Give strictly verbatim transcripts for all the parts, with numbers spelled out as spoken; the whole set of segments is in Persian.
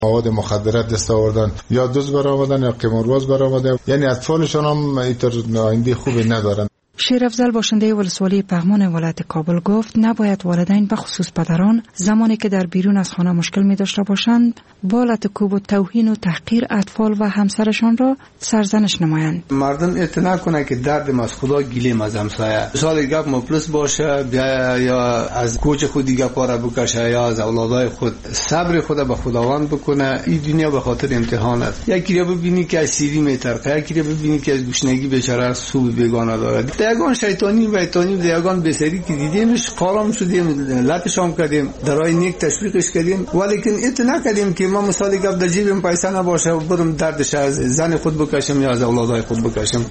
مواد مخدرات دست آوردن، یا دزد برآمدن یا قمارباز برآمدن، یعنی اطفالشان هم اینطور آینده خوبی ندارن. شیرافضل باشنده ولسوالی پغمان ولایت کابل گفت نباید والدین به خصوص پدران زمانی که در بیرون از خانه مشکل می داشته باشند با لطکوب و توهین و تحقیر اطفال و همسرشان را سرزنش نمایند. مردم اعتنا کنه که درد از خدا گیلیم از همسایه، سال گپ مفلس باشه بیا یا از کوچ خود دیگه پاره بکشه یا از اولادای خود، صبر خود به خداوند بکنه. این دنیا به خاطر امتحان است. یکی رو ببینی که از سیری میترقه، یکی رو ببینی که از گشنگی بیچاره سو بیگانه داره. دیگان شیطانی و ایتانی دیگان بسری که دیدیمش قارم شدیم، لطشام کردیم، درای نیک تشویقش کردیم، ولیکن اتنا کردیم که ما مثال گپ در جیبم پیسه نباشه و برم دردش از زن خود بکشم یا از اولادای خود بکشم.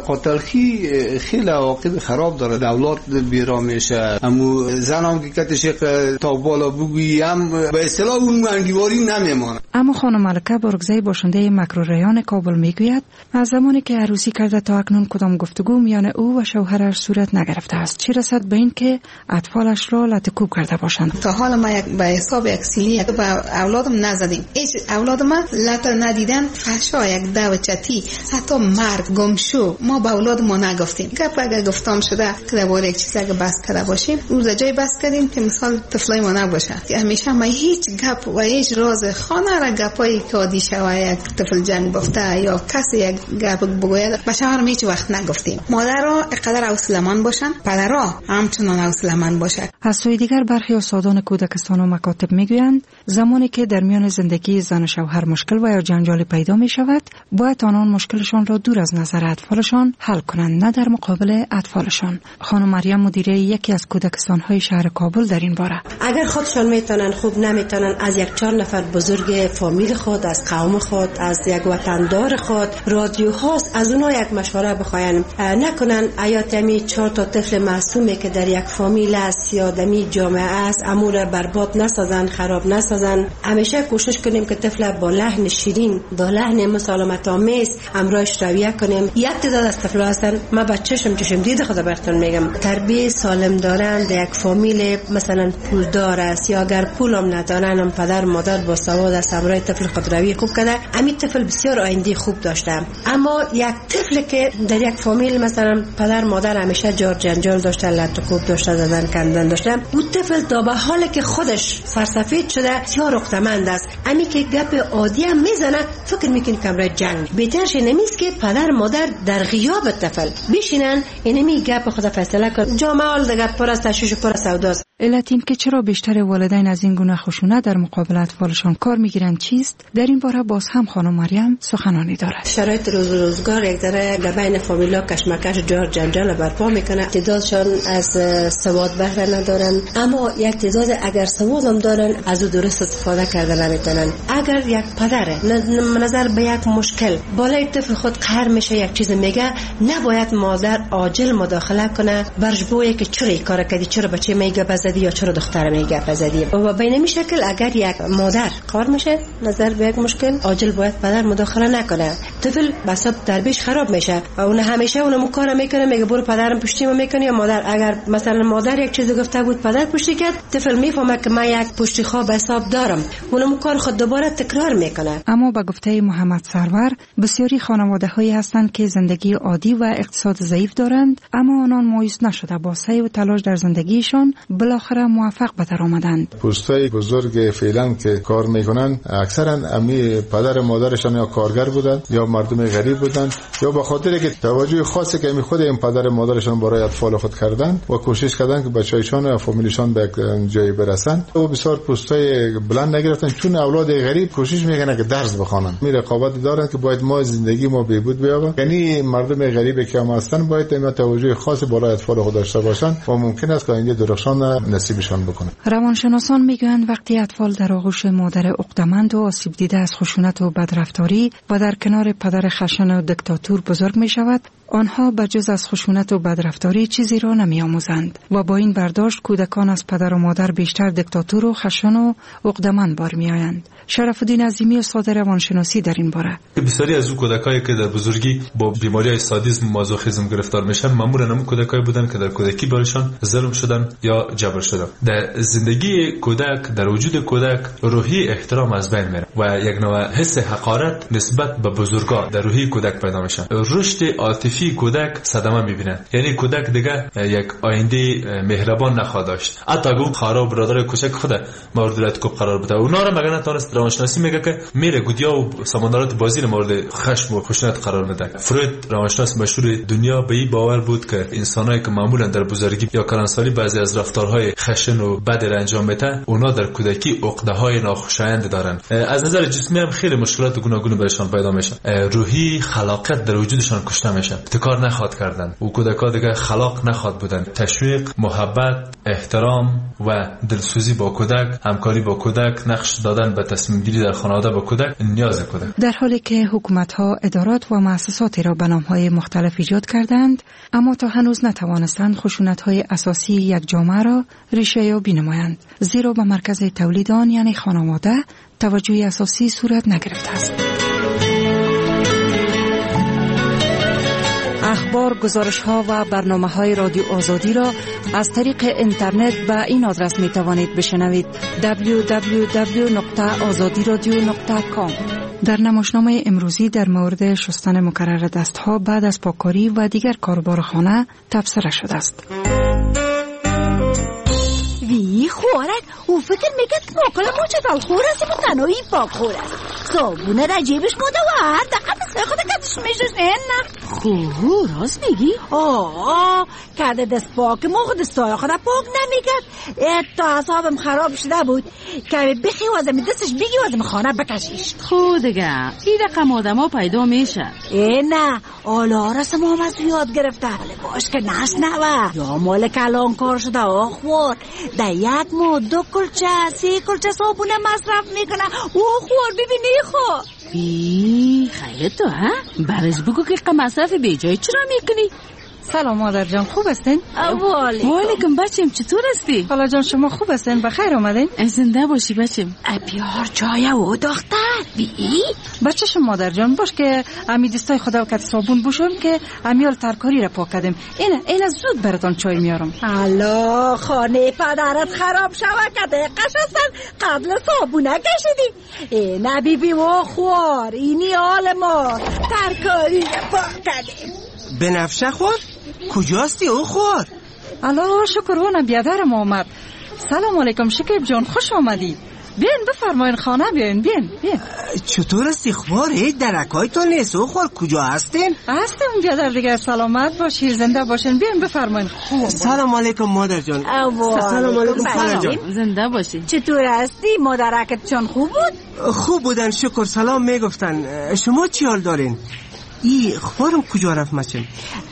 قاتلخی خیلی عواقب خراب داره، اولاد بیرا میشه. امو زنام که کتش تا بالا بگویی هم به اصطلاح اون انگیواری نمیمونه. اما خانم ملکه برگزی باشنده مکروریان کابل میگوید از زمانی که عروسی کرده تا اکنون کدام گفتگو میان او و شوهرش صورت نگرفته است، چه رسد به این که اطفالش را لطکوب کرده باشند. تا حالا ما یک به حساب یک سیلی به اولادم نزدیم، هیچ اولاد ما لط ندیدن، فحشا یک دعوچتی حتی مرگ گمشو ما به اولاد ما نگفتیم. گپ اگه گفتم شده که درباره یک چیزی اگه بس کرده باشیم روز جای بس کردیم که مثال طفلای ما نباشه. همیشه ما هیچ گپ و هیچ راز خانه را گپایی که عادی شوه یک طفل جنگ بافته یا کسی یک گپ بگوید به شوهر هیچ وقت نگفتیم. مادر را اقدر حوصله‌مند باشن، پدرها همچنان حوصله‌مند باشند. از سوی دیگر برخی استادان کودکستان و مکاتب میگویند زمانی که در میان زندگی زن و شوهر مشکل و یا جنجال پیدا می شود باید آنان مشکلشان را دور از نظر اطفالشان حل کنند، نه در مقابل اطفالشان. خانم مریم مدیره یکی از کودکستان‌های شهر کابل در این باره: اگر خودشان میتونن خوب نمیتونن از یک چهار نفر بزرگ فامیل خود، از قوم خود، از یک وطندار خود، رادیو هاست، از اونها یک مشوره بخواین، نکنن آیات می چهار تا طفل معصومه که در یک فامیل است یا دمی جامعه است امور برباد نسازن، خراب نسازن. همیشه کوشش کنیم که طفل با لحن شیرین، با لحن مسالمت آمیز امرایش رویه کنیم. یک تعداد از طفلا هستن ما بچه‌شم چشم دید خدا براتون میگم تربیت سالم دارن در یک فامیل مثلا پولدار است یا اگر پولم ندارن هم پدر مادر با سواد است امرای طفل خود روی خوب کنه، همین طفل بسیار آینده خوب داشته. اما یک طفل که در یک فامیل مثلا پدر مادر همیشه جار جنجال داشته، لطکوب داشته، زدن کندن داشته، اون طفل تا به حالی که خودش سرسفید شده بسیار عقده‌مند است. امی که گپ عادی هم میزنه فکر میکنه کمره جنگ. بهترش نمیست که پدر مادر در غیاب طفل بشینن اینمی گپ خود فیصله کن. جامعه حال دیگه پر از تشویش و پر از سوداست. علت این که چرا بیشتر والدین از این گونه خشونت در مقابل اطفالشان کار میگیرند چیست؟ در این باره باز هم خانم مریم سخنانی دارد. شرایط روز روزگار یک ذره بین فامیلا کشمکش جار جنجال برپا میکنه. تعدادشان از سواد بهره ندارن، اما یک تعداد اگر سواد هم دارن از او درست استفاده کرده نمیتونن. اگر یک پدر نظر به یک مشکل بالای طفل خود قهر میشه یک چیز میگه، نباید مادر عاجل مداخله کنه برش بویه که چرا این کار کردی، چرا بچه میگه بزدی یا چرا دختر میگه بزدی. و به این شکل اگر یک مادر قهر میشه نظر به یک مشکل عاجل باید پدر مداخله نکنه. طفل بساب تربیش خراب میشه و اون همیشه اونم کار میکنه، میگه برو پدرم پشتیمو میکنه. یا مادر اگر مثلا مادر یک چیز گفته بود پدر پشتی کرد، طفل میفهمه که من یک پشتی خواب حساب دارم، اونم کار خود دوباره تکرار میکنه. اما به گفته محمد سرور بسیاری خانواده‌هایی هستند که زندگی عادی و اقتصاد ضعیف دارند، اما آنان مایوس نشده با سعی و تلاش در زندگیشان بالاخره موفق به در آمدند. پستای بزرگ فعلا که کار میکنن اکثرا امی پدر مادرشان یا کارگر بودن یا مردم غریب بودن یا به خاطر که توجه خاصی که می خود این پدر مادرشان برای اطفال خود کردن و کوشش کردن که بچه‌هایشان و فامیلشان به جایی برسن و بسیار پستای بلند نگرفتن، چون اولاد غریب کوشش میکنن که درس بخوانن. می رقابت دارن که باید ما زندگی ما بهبود بیابه، یعنی مردم غریبی که هم هستن باید این توجه خاصی برای اطفال خود داشته باشن و ممکن است که این درخشان نصیبشان بکنه. روانشناسان میگویند وقتی اطفال در آغوش مادر عقده‌مند و آسیب دیده از خشونت و بدرفتاری و در کنار پدر خشن و دیکتاتور بزرگ می شود، آنها بجز از خشونت و بدرفتاری چیزی را نمی آموزند و با این برداشت کودکان از پدر و مادر بیشتر دیکتاتور و خشن و عقده‌مند بار می آیند. شرف شرف الدین عظیمی استاد روانشناسی در این باره. بسیاری از او کودکایی که در بزرگی با بیماری‌های سادیسم و مازوخیسم گرفتار میشن معمولاً هم کودکایی بودن که در کودکی برشان ظلم شدن یا جبر شدن. در زندگی کودک، در وجود کودک روحی احترام از بین میره و یک نوع حس حقارت نسبت به بزرگا در روحی کودک پیدا میشه. رشد عاطفی کودک صدمه میبینه، یعنی کودک دیگه یک آینده مهربان نخواهد داشت. حتی اگه خارا و برادر کوچک خود مورد رتکوب قرار بده، اونا رو مگه نتونست روانشناسی میگه که میره گودیا و سمندرات بازی رو مورد خشم و خشونت قرار میده. فروید روانشناس مشهور دنیا به این باور بود که انسانایی که معمولا در بزرگی یا کلانسالی بعضی از رفتارهای خشن و بد را انجام میده، اونا در کودکی عقده‌های ناخوشایند دارن. از نظر جسمی هم خیلی مشکلات گوناگون برشان پیدا میشه. روحی خلاقیت در وجودشان کشته میشه، ابتکار نخواد کردن و کودکا دیگه خلاق نخواد بودن. تشویق، محبت، احترام و دلسوزی با کودک، همکاری با کودک، نقش دادن به تصمیم گیری در خانواده با کودک نیاز کودک. در حالی که حکومت‌ها، ادارات و مؤسساتی را به نام‌های مختلف ایجاد کردند، اما تا هنوز نتوانستند خشونت‌های اساسی یک جامعه را ریشه یابی نمایند، زیرا به مرکز تولید آن یعنی خانواده توجه اساسی صورت نگرفته است. اخبار، گزارش‌ها و برنامه‌های رادیو آزادی را از طریق اینترنت به این آدرس می‌توانید بشنوید: دبلیو دبلیو دبلیو دات آزادی رادیو دات کام. در نمایشنامه امروزی در مورد شستن مکرر دست‌ها بعد از پاککاری و دیگر کاربار خانه تبصره شده است. وی خوارک او فکر میکرد ماکل موچه خور است و تنهایی پاک خور است. صابونه در جیبش مونده و هر دقیقه سه خود کتش میشوش. نه خوه راست میگی؟ آه کرده دست پاک موقع دستای خود پاک نمیکرد. تا حسابم خراب شده بود که بخی و ازم دستش بگی و ازم خانه بکشیش. خود دیگه این رقم آدم ها پیدا میشه. ای نه آلا رسم هم از یاد گرفته ولی باش که نشنوه یا مال کلان کار شده. آخوار در یک ماه دو کلچه سی کلچه صابونه مصرف میکنه. آخوار ببینی خو بی خیلی تو ها برش بگو که مصرف بی جای چرا میکنی؟ سلام مادر جان، خوب هستین؟ والیکم. والیکم بچم، چطور هستی؟ خاله جان شما خوب هستین؟ بخیر آمدین؟ زنده باشی بچم. بیار چای و دختر بی بچه شما مادر جان باش که امی دستای خدا کت صابون بشم که امیال ترکاری را پاک کردم. اینه اینه زود براتون چای میارم. الله خانه پدرت خراب شوه که دقیقش هستن قبل صابونه کشیدی. اینه بی بی و خوار اینی آل ما ترکاری را پاک کردیم. بنفشه خور؟ کجاستی او خور؟ الله شکر هونم بیادرم آمد. سلام علیکم شکیب جان، خوش آمدی. بیاین بفرمایین خانه بیاین. بیاین بیاین. چطور هستی خواره؟ درکای تو نیست او خور کجا هستین؟ هستیم بیادر دیگه، سلامت باشی زنده باشین. بیاین بفرمایین. سلام علیکم مادر جان. سلام علیکم خاله جان. زنده باشی. چطور هستی؟ مادرکت چون خوب بود؟ خوب بودن شکر، سلام میگفتن. شما چی حال دارین؟ ای خوارم کجا رفت مچم؟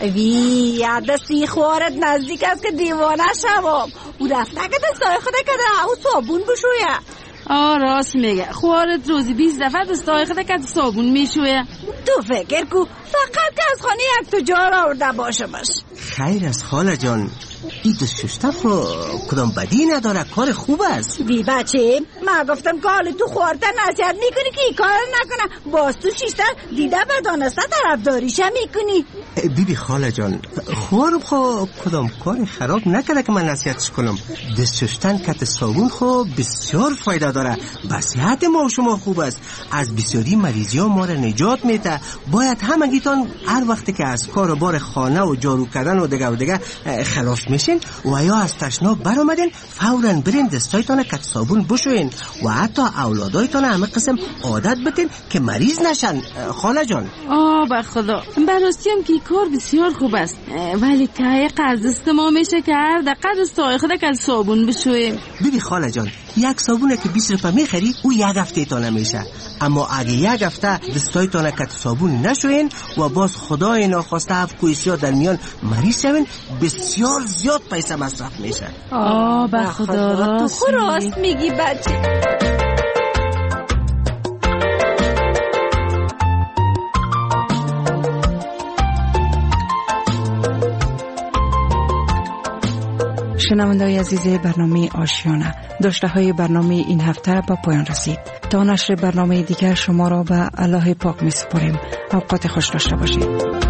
وی دستی خوارت نزدیک است که دیوانه شوام. او رفته که دستای خود کده او صابون بشویه. آه راست میگه، خوارت روزی بیست دفعه دستای خود کده صابون میشویه. تو فکر کو فقط که از خانه یک تجار آورده باشه باش. خیر از خاله جان، این دست شسته خو کدام بدی نداره، کار خوب است. بی بچه ما گفتم که حالا تو خورده نصیحت میکنی که این کار نکنه، باز تو شیشته دیده بدانسته طرفداریشه میکنی. بی بی خاله جان خوارم خو کدام کار خراب نکرده که من نصیحتش کنم. دست شستن کت صابون خو بسیار فایده داره، به صحت ما و شما خوب است، از بسیاری مریضی ها ما را نجات میده. باید همگیتان هر وقتی که از کار و بار خانه و جارو کردن و دیگه و دیگه خلاص میشین و یا از تشناب برآمدین فوراً برین دستایتان کت صابون بشوین و حتی اولادایتان همه قسم عادت بتین که مریض نشن. خاله جان آه به خدا براستیم که کار بسیار خوب است، ولی که قرض است ما میشه که هر دقیقه دستای خود کت صابون بشویم. ببی خاله جان یک صابونه که بیست روپه میخری او یک هفته تا نمیشه، اما اگه یک هفته دستایتان کت صابون نشوین و باز خدای ناخواسته هفت کویسیا در میان مریض شوین بسیار زیاد پیسه مصرف میشه. آه به خدا راست تو راست میگی بچه. شنونده‌های عزیز برنامه آشیانه، داشته های برنامه این هفته به پایان رسید. تا نشر برنامه دیگر شما را به الله پاک می سپاریم. اوقات خوش داشته باشید.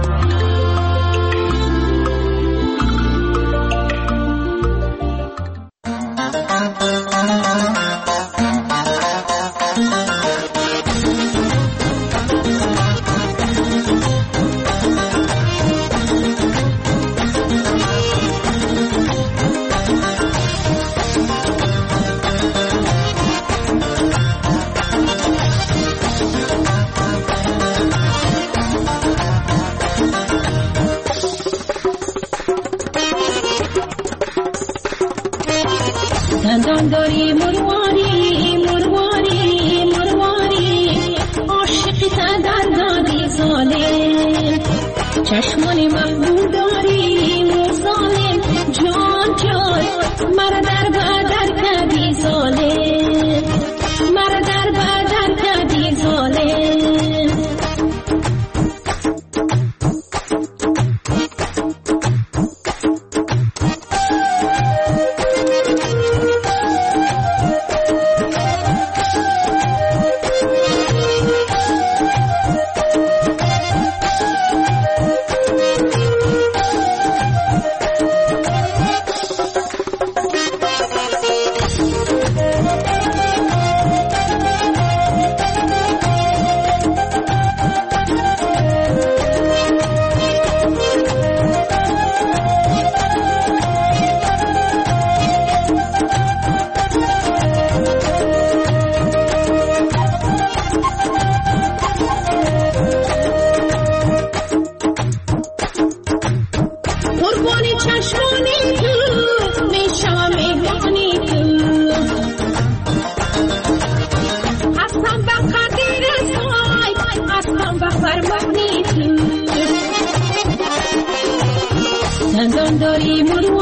دندان داری مرواری مرواری مرواری عاشقی تا دادی ظالم چشمان محبوب داری ظالم جان جان مرا در بدر کردی ظالم مرا در بدر کردی ظالم دندان داری مرواری